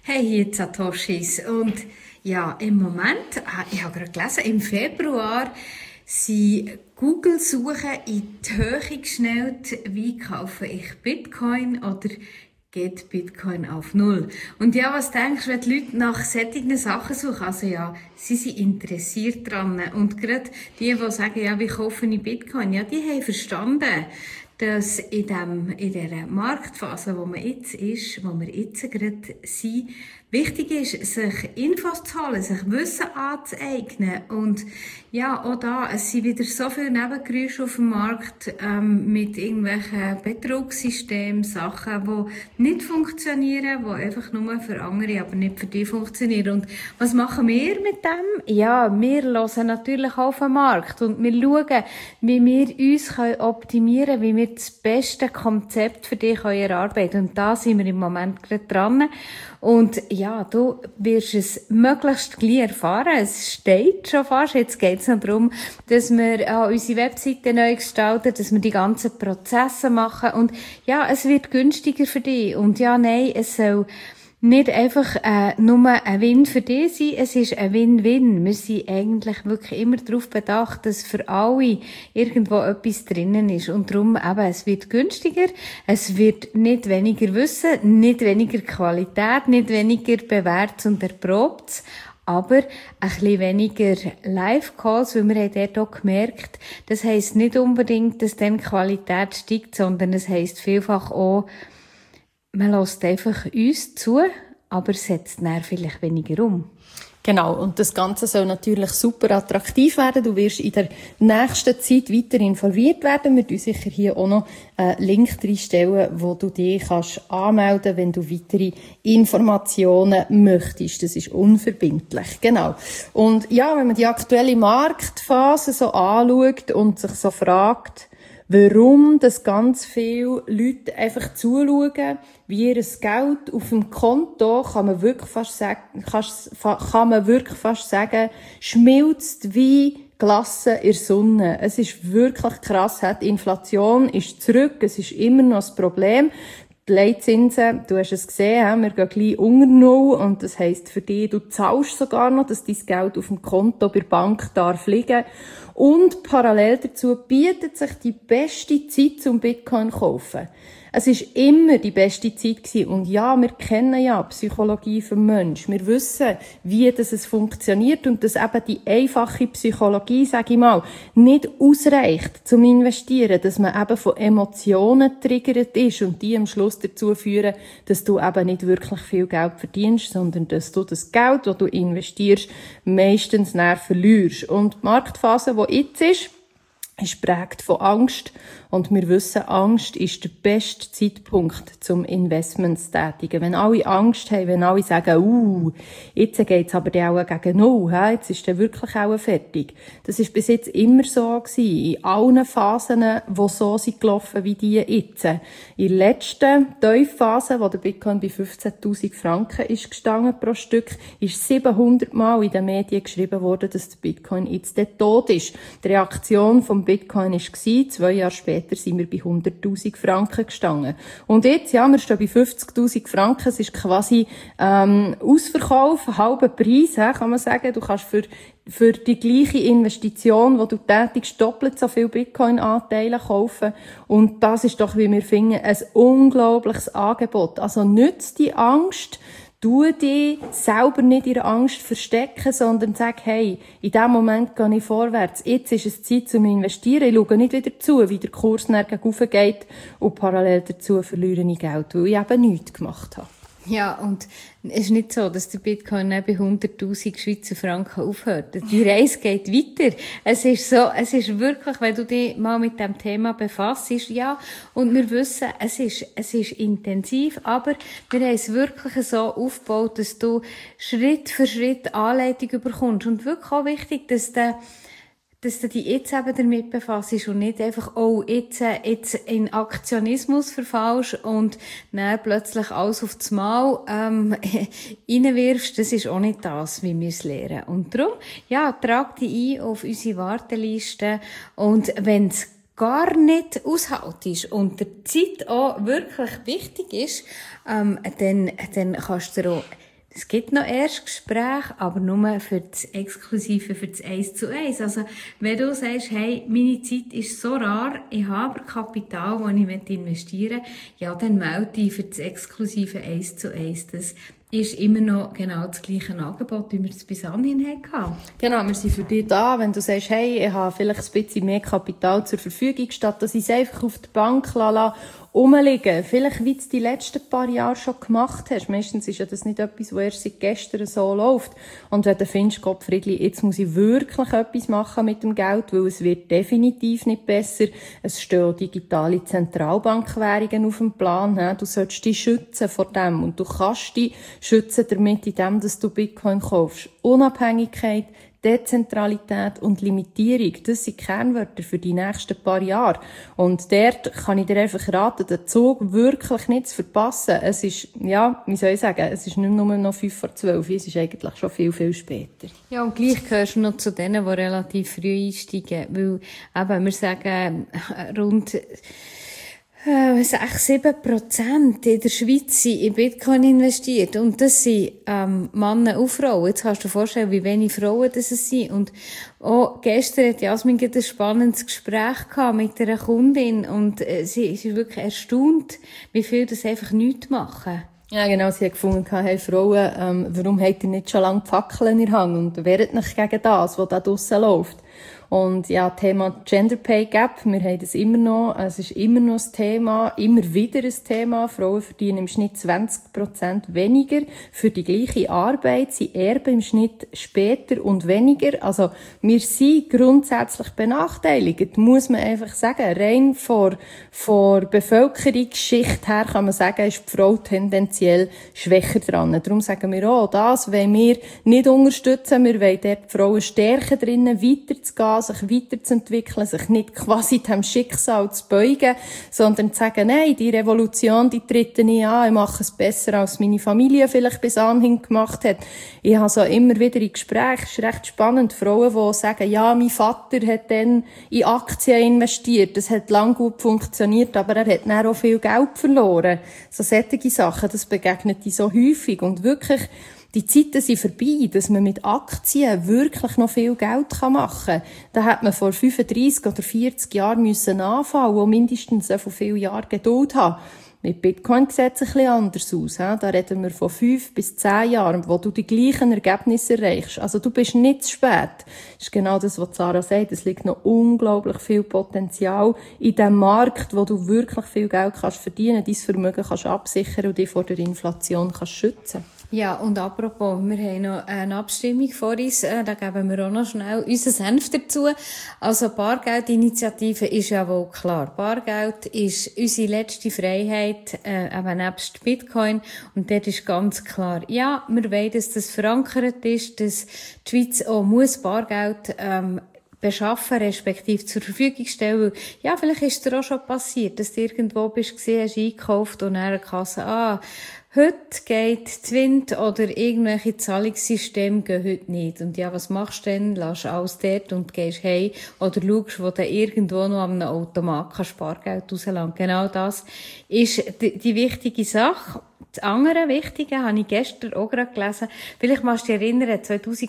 Hey, hier die Satoshis. Und ja, im Moment, ich habe gerade gelesen, im Februar sind Google-Suchen in die Höhe geschnellt, wie kaufe ich Bitcoin oder geht Bitcoin auf Null. Und ja, was denkst du, wenn die Leute nach solchen Sachen suchen? Also ja, sie sind interessiert dran. Und gerade die sagen, ja, wie kaufe ich Bitcoin? Ja, die haben verstanden, dass in dieser Marktphase, wo man jetzt ist, wo wir jetzt gerade sind, wichtig ist, sich Infos zu holen, sich Wissen anzueignen. Und ja, auch da, es sind wieder so viele Nebengeräusche auf dem Markt, mit irgendwelchen Betrugssystemen, Sachen, die nicht funktionieren, die einfach nur für andere, aber nicht für die funktionieren. Und was machen wir mit dem? Ja, wir hören natürlich auf den Markt und wir schauen, wie wir uns optimieren können, wie wir das beste Konzept für dich erarbeiten können. Und da sind wir im Moment gerade dran. Und ja, du wirst es möglichst gleich erfahren. Es steht schon fast. Jetzt geht es noch darum, dass wir unsere Webseite neu gestalten, dass wir die ganzen Prozesse machen. Und ja, es wird günstiger für dich. Und ja, nein, es soll nicht einfach nur ein Win für dich sein, es ist ein Win-Win. Wir sind eigentlich wirklich immer darauf bedacht, dass für alle irgendwo etwas drinnen ist. Und darum eben, es wird günstiger, es wird nicht weniger Wissen, nicht weniger Qualität, nicht weniger bewährtes und erprobtes, aber ein bisschen weniger Live-Calls, weil wir haben dort auch gemerkt, das heisst nicht unbedingt, dass dann die Qualität steigt, sondern es heisst vielfach auch, man lässt einfach uns zu, aber setzt dann vielleicht weniger um. Genau, und das Ganze soll natürlich super attraktiv werden. Du wirst in der nächsten Zeit weiter informiert werden. Wir tun sicher hier auch noch einen Link reinstellen, wo du dich kannst anmelden, wenn du weitere Informationen möchtest. Das ist unverbindlich. Genau. Und ja, wenn man die aktuelle Marktphase so anschaut und sich so fragt, warum das ganz viele Leute einfach zuschauen, wie ihr Geld auf dem Konto, kann man wirklich fast sagen, schmilzt wie Glasse in der Sonne. Es ist wirklich krass. Die Inflation ist zurück, es ist immer noch das Problem. Die Leitzinsen, du hast es gesehen, wir gehen gleich unter Null und das heisst für dich, du zahlst sogar noch, dass dein Geld auf dem Konto bei der Bank darf liegen. Und parallel dazu bietet sich die beste Zeit zum Bitcoin kaufen. Es ist immer die beste Zeit gewesen. Und ja, wir kennen ja Psychologie vom Mensch. Wir wissen, wie es funktioniert und dass eben die einfache Psychologie, sage ich mal, nicht ausreicht zum Investieren, dass man eben von Emotionen triggert ist und die am Schluss dazu führen, dass du eben nicht wirklich viel Geld verdienst, sondern dass du das Geld, das du investierst, meistens näher verlierst. Und die Marktphase, die jetzt ist geprägt von Angst. Und wir wissen, Angst ist der beste Zeitpunkt zum Investments tätigen. Wenn alle Angst haben, wenn alle sagen, jetzt geht's aber dann auch gegen Null, jetzt ist der wirklich auch fertig. Das ist bis jetzt immer so gewesen. In allen Phasen, die so sind gelaufen wie die jetzt. In der letzten Tiefphase, wo der Bitcoin bei 15.000 Franken ist gestanden pro Stück, ist 700 Mal in den Medien geschrieben worden, dass der Bitcoin jetzt tot ist. Die Reaktion vom Bitcoin war, 2 Jahre später sind wir bei 100.000 Franken gestanden. Und jetzt, ja, wir stehen bei 50.000 Franken. Es ist quasi Ausverkauf, halber Preis, kann man sagen. Du kannst für die gleiche Investition, die du tätigst, doppelt so viel Bitcoin-Anteile kaufen. Und das ist doch, wie wir finden, ein unglaubliches Angebot. Also nützt die Angst, tu dich selber nicht in der Angst verstecken, sondern sag, hey, in diesem Moment gehe ich vorwärts. Jetzt ist es Zeit zum Investieren. Ich schaue nicht wieder zu, wie der Kurs nachher raufgeht und parallel dazu verliere ich Geld, weil ich eben nichts gemacht habe. Ja, und es ist nicht so, dass der Bitcoin bei 100.000 Schweizer Franken aufhört. Die Reise geht weiter. Es ist wirklich, wenn du dich mal mit dem Thema befasst, ja, und wir wissen, es ist intensiv, aber wir haben es wirklich so aufgebaut, dass du Schritt für Schritt Anleitung bekommst. Und wirklich auch wichtig, dass du dich jetzt eben damit befasst und nicht einfach, jetzt in Aktionismus verfallst und dann plötzlich alles auf das Mal, reinwirfst. Das ist auch nicht das, wie wir es lernen. Und darum, ja, trag dich ein auf unsere Warteliste und wenn's gar nicht aushaltest und der Zeit auch wirklich wichtig ist, dann kannst du dir auch Es gibt noch Erstgespräche, aber nur für das Exklusive, für das 1:1. Also, wenn du sagst, hey, meine Zeit ist so rar, ich habe aber Kapital, das ich investieren möchte, ja, dann melde dich für das exklusive 1:1. Das ist immer noch genau das gleiche Angebot, wie wir es bis anhin hatten. Genau, wir sind für dich da, wenn du sagst, hey, ich habe vielleicht ein bisschen mehr Kapital zur Verfügung, statt dass ich es einfach auf der Bank rumliegen. Vielleicht, wie du es die letzten paar Jahre schon gemacht hast. Meistens ist ja das nicht etwas, was erst seit gestern so läuft. Und wenn du findest, Gottfriedli, jetzt muss ich wirklich etwas machen mit dem Geld, weil es wird definitiv nicht besser. Es stehen digitale Zentralbankwährungen auf dem Plan. Du solltest dich schützen vor dem. Und du kannst dich schützen damit, indem dass du Bitcoin kaufst. Unabhängigkeit, Dezentralität und Limitierung, das sind Kernwörter für die nächsten paar Jahre. Und dort kann ich dir einfach raten, den Zug wirklich nicht zu verpassen. Es ist, ja, wie soll ich sagen, es ist nicht nur noch 11:55, es ist eigentlich schon viel, viel später. Ja, und gleich gehörst du noch zu denen, die relativ früh einsteigen, weil eben, wir sagen, rund 6-7% in der Schweiz sind in Bitcoin investiert. Und das sind Männer und Frauen. Jetzt kannst du dir vorstellen, wie wenig Frauen das sind. Und auch gestern hat Jasmin ein spannendes Gespräch gehabt mit einer Kundin. Und sie ist wirklich erstaunt, wie viel das einfach nichts machen. Ja, genau. Sie hat gefunden, hey Frauen, warum habt ihr nicht schon lange die Fackeln in der Hand und wehrt nicht gegen das, was da draussen läuft? Und ja, Thema Gender Pay Gap, wir haben das immer noch, es ist immer noch ein Thema, immer wieder ein Thema. Frauen verdienen im Schnitt 20% weniger für die gleiche Arbeit, sie erben im Schnitt später und weniger. Also, wir sind grundsätzlich benachteiligt, muss man einfach sagen. Rein vor Bevölkerungsschicht her kann man sagen, ist die Frau tendenziell schwächer dran. Darum sagen wir auch, das wollen wir nicht unterstützen, wir wollen dort die Frauen stärken drinnen, weiterzugehen, sich weiterzuentwickeln, sich nicht quasi dem Schicksal zu beugen, sondern zu sagen, nein, die Revolution, die tritt nicht an, ich mache es besser, als meine Familie vielleicht bis anhin gemacht hat. Ich habe so immer wieder in Gesprächen, es ist recht spannend, Frauen, die sagen, ja, mein Vater hat dann in Aktien investiert, das hat lang gut funktioniert, aber er hat dann auch viel Geld verloren. So solche Sachen, das begegnet die so häufig und wirklich, die Zeiten sind vorbei, dass man mit Aktien wirklich noch viel Geld machen kann. Da hat man vor 35 oder 40 Jahren müssen anfangen und mindestens so viele Jahre Geduld haben. Mit Bitcoin sieht es ein bisschen anders aus. Da reden wir von 5 bis 10 Jahren, wo du die gleichen Ergebnisse erreichst. Also du bist nicht zu spät. Das ist genau das, was Sarah sagt. Es liegt noch unglaublich viel Potenzial in diesem Markt, wo du wirklich viel Geld kannst verdienen, dein Vermögen kannst absichern und dich vor der Inflation kannst schützen. Ja, und apropos, wir haben noch eine Abstimmung vor uns, da geben wir auch noch schnell unseren Senf dazu. Also Bargeldinitiative ist ja wohl klar. Bargeld ist unsere letzte Freiheit, eben nebst Bitcoin. Und dort ist ganz klar, ja, wir wollen, dass das verankert ist, dass die Schweiz auch muss Bargeld beschaffen, respektive zur Verfügung stellen. Weil, ja, vielleicht ist es dir auch schon passiert, dass du irgendwo bist, gesehen hast, eingekauft und dann eine Kasse, heute geht Twint oder irgendwelche Zahlungssysteme gehen heute nicht. Und ja, was machst du denn? Lässt alles dort und gehst heim oder schaust, wo du irgendwo noch an einem Automat Spargeld rauslassen. Genau das ist die wichtige Sache. Das andere Wichtige habe ich gestern auch gerade gelesen. Vielleicht magst du dich erinnern,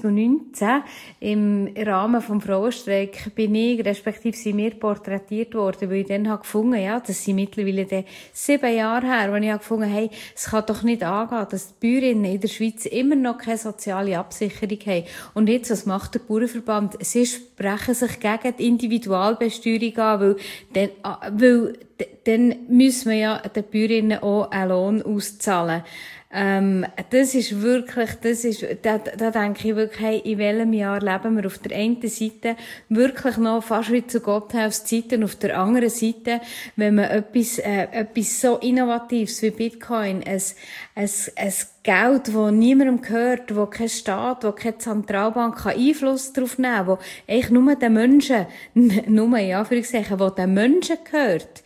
2019 im Rahmen vom Frauenstreik bin ich, respektive sind wir porträtiert worden, weil ich dann habe gefunden, ja, das sind mittlerweile 7 Jahre her, wo ich habe gefunden, hey, es kann doch nicht angehen, dass die Bäuerinnen in der Schweiz immer noch keine soziale Absicherung haben. Und jetzt, was macht der Bauernverband? Sie sprechen sich gegen die Individualbesteuerung an, weil dann müssen wir ja den Bäuerinnen auch einen Lohn auszahlen. Das ist wirklich, da denke ich wirklich, hey, in welchem Jahr leben wir? Auf der einen Seite wirklich noch fast wie zu Gotthelfs-Zeiten, auf der anderen Seite, wenn man etwas so Innovatives wie Bitcoin, ein Geld, das niemandem gehört, wo kein Staat, wo keine Zentralbank Einfluss darauf nehmen kann, wo eigentlich nur den Menschen, nur in Anführungszeichen, wo den Menschen gehört,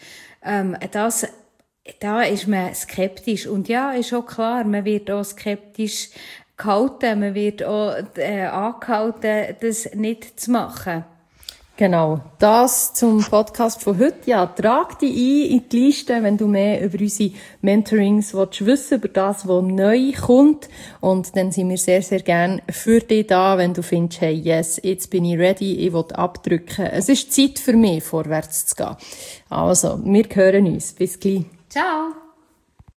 da ist man skeptisch. Und ja, ist auch klar, man wird auch skeptisch gehalten, man wird auch angehalten, das nicht zu machen. Genau, das zum Podcast von heute. Ja, trag dich ein in die Liste, wenn du mehr über unsere Mentorings wissen willst, über das, was neu kommt. Und dann sind wir sehr, sehr gerne für dich da, wenn du findest, hey, yes, jetzt bin ich ready, ich will abdrücken. Es ist Zeit für mich, vorwärts zu gehen. Also, wir hören uns. Bis gleich. Ciao!